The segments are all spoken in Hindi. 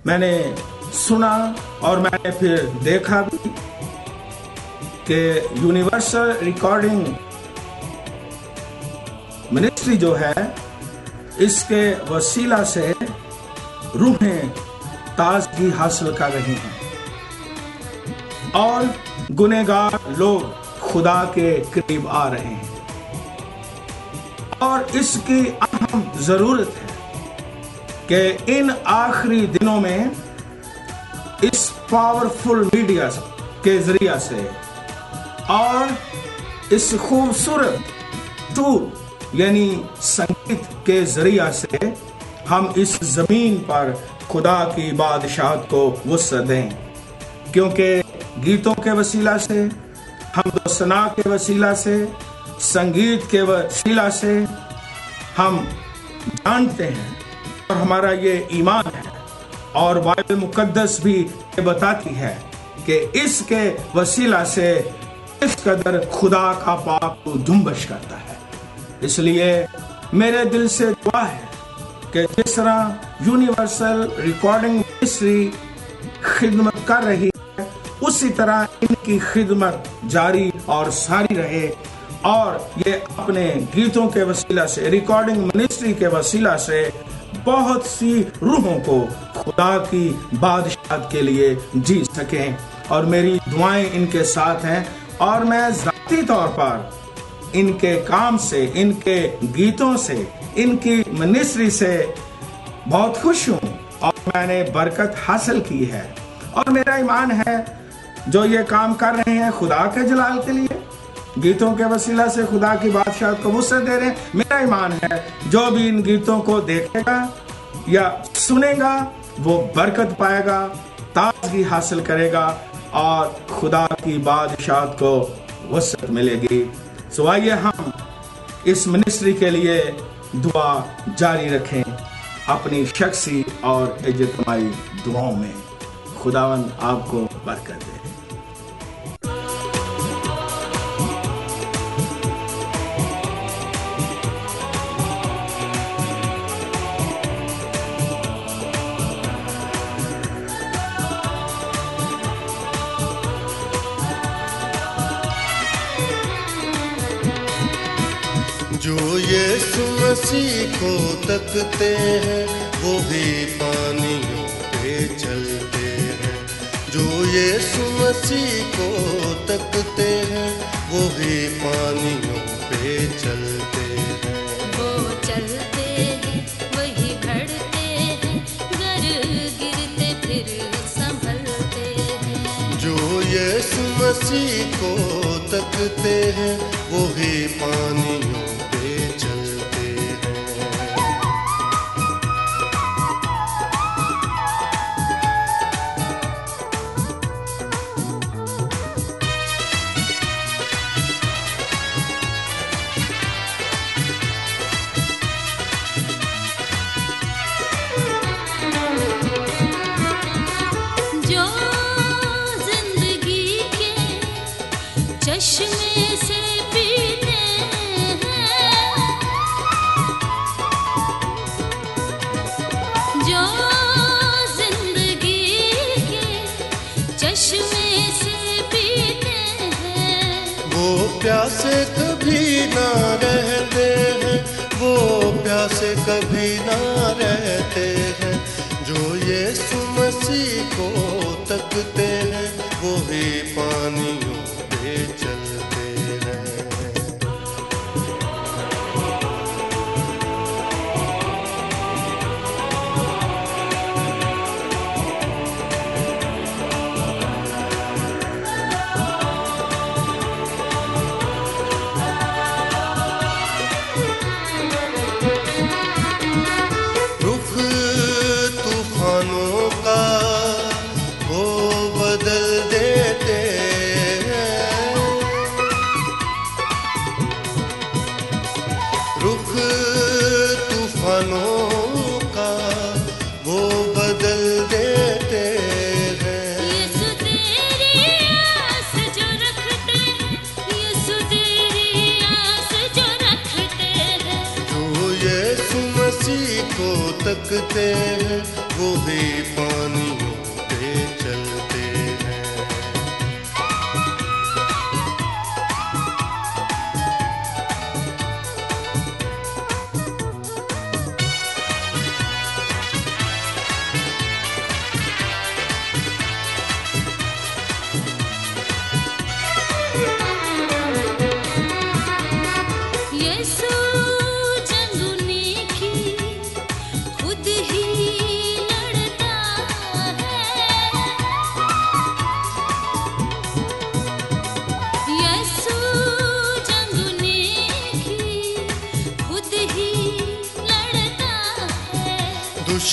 मैंने सुना और मैंने फिर देखा भी कि यूनिवर्सल रिकॉर्डिंग मिनिस्ट्री जो है, इसके वसीला से रूहें ताजगी हासिल कर रही हैं और गुनहगार लोग खुदा के करीब आ रहे हैं। और इसकी अहम जरूरत है कि इन आखिरी दिनों में इस पावरफुल मीडिया के जरिया से और इस खूबसूरत टूर यानी संगीत के जरिया से हम इस जमीन पर खुदा की बादशाहत को वुसअत दें, क्योंकि गीतों के वसीला से, हमदो सना के वसीला से, संगीत के वसीला से हम जानते हैं और हमारा ये ईमान है और बाइबल मुकद्दस भी ये बताती है कि इसके वसीला से इस कदर खुदा का पाक जुम्बश करता है। इसलिए मेरे दिल से दुआ है कि जिस तरह यूनिवर्सल रिकॉर्डिंग मिनिस्ट्री खिदमत कर रही है, उसी तरह इनकी खिदमत जारी और सारी रहे और ये अपने गीतों के वसीला से, रिकॉर्डिंग मिनिस्ट्री के वसीला से बहुत सी रूहों को खुदा की बादशाहत के लिए जी सकें। और मेरी दुआएं इनके साथ हैं और मैं ज़ाती तौर पर इनके काम से, इनके गीतों से, इनकी मिनिस्ट्री से बहुत खुश हूँ और मैंने बरकत हासिल की है। और मेरा ईमान है जो ये काम कर रहे हैं खुदा के जलाल के लिए, गीतों के वसीला से खुदा की बादशाहत को वुसअत दे रहे हैं। मेरा ईमान है जो भी इन गीतों को देखेगा या सुनेगा वो बरकत पाएगा, ताजगी हासिल करेगा और खुदा की बादशाहत को वुसअत मिलेगी। सो आइए हम इस मिनिस्ट्री के लिए दुआ जारी रखें अपनी शख्सी और इज्तिमाई दुआओं में। खुदावंद आपको बरकत दे। जो यीशु मसीह को तकते हैं वो भी पानियों पे चलते हैं। जो यीशु मसीह को तकते हैं वो भी पानियों पे चलते हैं। वो चलते हैं वही बढ़ते हैं, गर गिरते फिर संभलते हैं। जो यीशु मसीह को तकते हैं वो भी पानियों चश्मे से पीते हैं, जो जिंदगी के चश्मे से पीते हैं। वो प्यासे कभी ना रहते हैं, वो प्यासे कभी ना रहते हैं। जो यीशु मसीह को तकते हैं वो ही पानियों चलते हैं। रुख तूफानों का वो बदल देते हैं। रुख तूफानों का वो बदल देते हैं। यीशु तेरी आस जो रखते हैं, यीशु तेरी आस जो रखते हैं। जो यीशु मसीह को तकते हैं वो भी पानी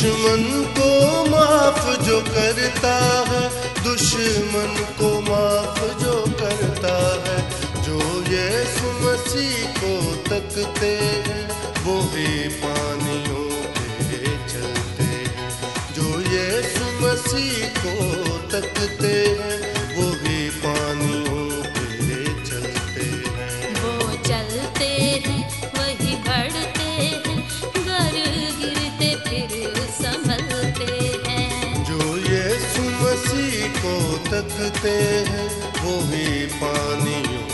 दुश्मन को माफ जो करता है, दुश्मन को माफ जो करता है, जो यीशु मसीह को तकते हैं वो ही पानियों पे चलते हैं। जो यीशु मसीह को तकते हैं वो ही पानियों पे चलते हैं। वो चलते हैं वही बढ़ते हैं, गर गिरते फिर संभलते हैं। जो यीशु मसीह को तकते हैं वो ही पानियों